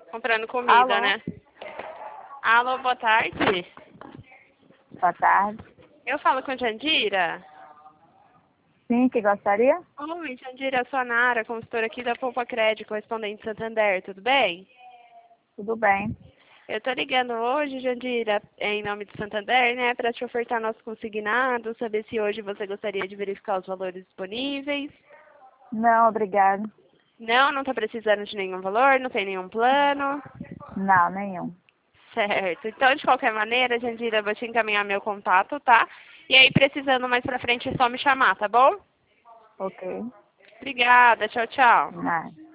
Comprando comida, Alô? né? Alô, boa tarde. Boa tarde. Eu falo com Jandira. Sim, que gostaria? Oi, Jandira, eu sou a Nara, consultora aqui da Poupa Crédito, correspondente Santander, tudo bem? Tudo bem. Eu tô ligando hoje, Jandira, em nome de Santander, né, para te ofertar nosso consignado, saber se hoje você gostaria de verificar os valores disponíveis. Não, obrigado. Não tá precisando de nenhum valor, não tem nenhum plano. Não, nenhum. Certo. Então, de qualquer maneira, Jandira, eu vou te encaminhar meu contato, tá? E aí, precisando mais pra frente, é só me chamar, tá bom? Ok. Obrigada. Tchau, tchau. Nada.